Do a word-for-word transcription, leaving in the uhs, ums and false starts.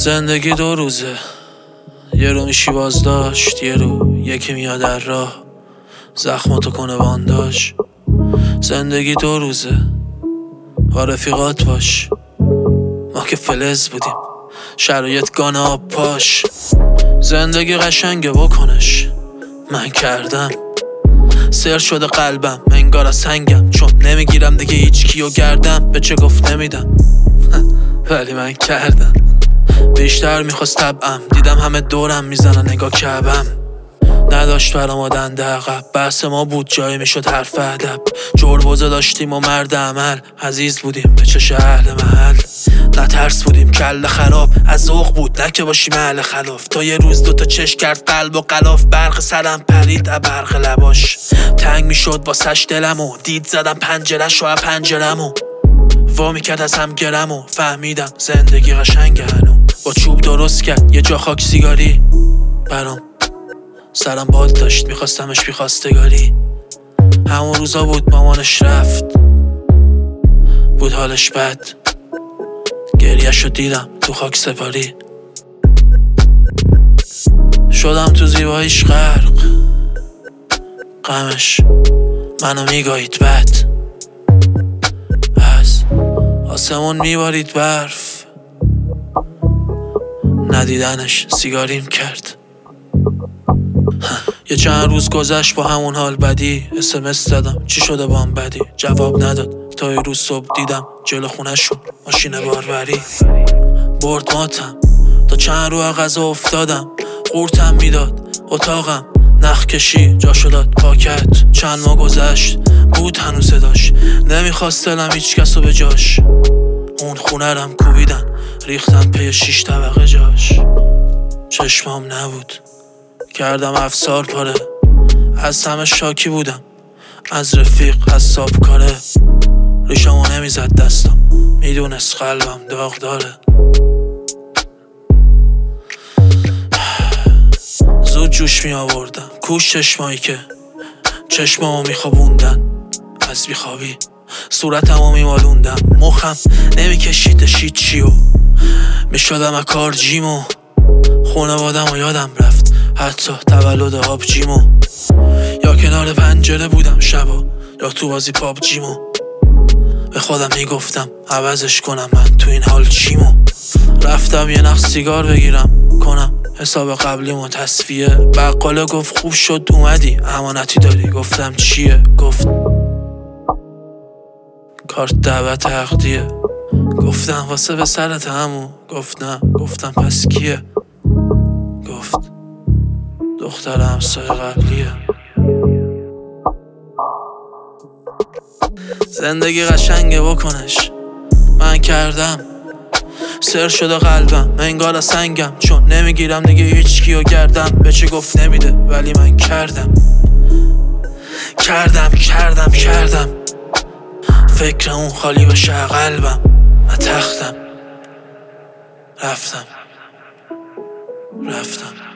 زندگی دو روزه، یه رو میشی بازداشت، یه رو یکی میاد در راه زخماتو کنه بانداش. زندگی دو روزه، با رفیقات باش، ما که فلز بودیم شرایط گانه آب پاش. زندگی قشنگه بکنش، من کردم سر شده قلبم انگار از سنگم، چون نمیگیرم دیگه هیچ کیو گردم. به چه گفت نمیدم ولی من کردم. بیشتر میخواست طبعم، دیدم همه دورم میزنن نگاه کعبم. نداشت برام آدنده عقب، بحث ما بود جایی میشد حرف ادب. جربوزه داشتیم و مرد عمل، عزیز بودیم به چش اهل محل. نترس بودیم کله خراب، از ذوق بود نه که باشیم اهل خلاف. تا یه روز دوتا چش کرد قلب و غلاف، برق سرم پرید از برق لباش. تنگ میشد واسش دلمو، دید زدم پنجره‌شو از پنجرمو. وا میکرد از هم گرمو، فهمیدم زندگی قشنگه هنو. با چوب درست کرد یه جا خاک سیگاری برام، سرم باد داشت میخواستمش بی خواستگاری. همون روزا بود مامانش رفت، بود حالش بد، گریه‌شو دیدم تو خاک سپاری. شدم تو زیباییش غرق، غمش منو میگایید بد. از آسمون میبارید برف، ندیدنش سیگاریم کرد. یه چند روز گذشت با همون حال بدی، اس ام اس زدم چی شده بام بدی، جواب نداد. تا یه روز صبح دیدم جلو خونه‌شون ماشین باربری. برد ماتم تا چند رو غذا افتادم، قورتم میداد اتاقم نخ کشی جاشو داد پاکت. چند ماه گذشت بود هنوز صداش، نمیخواست دلم هیچ کسو به جاش. اون خونه رم کوبیدن ریختم پی شیش طبقه جاش. چشمام نبود کردم افسار پاره، از همه شاکی بودم از رفیق حساب کاره. ریشمو نمیزد دستم، میدونست قلبم داغ داره. زود جوش می آوردم کوش چشمایی که چشمامو میخوابوندن از بیخوابی. صورتمو میمالوندم، مخم نمیکشید شید چیو، میشدم اکار جیمو. خونوادم و یادم رفت حتی تولد آب جیمو. یا کنار پنجره بودم شبا، یا تو بازی پاپ جیمو. به خودم میگفتم عوضش کنم من تو این حال چیمو. رفتم یه نخ سیگار بگیرم کنم حساب قبلیمو تصفیه. بقاله گفت خوب شد اومدی امانتی داری، گفتم چیه؟ گفت کارت دعوت عقدیه. گفتم واسه به سرت همو، گفت نه. گفتم پس کیه؟ گفت دختر همسایه قبلیه. زندگی قشنگه بکنش، من کردم سر شده قلبم انگار از سنگم، چون نمیگیرم دیگه هیچ کیو گردم. به چه گفت نمیده ولی من کردم کردم کردم کردم فکر اون خالی بشه قلبم. من تختم رفتم رفتم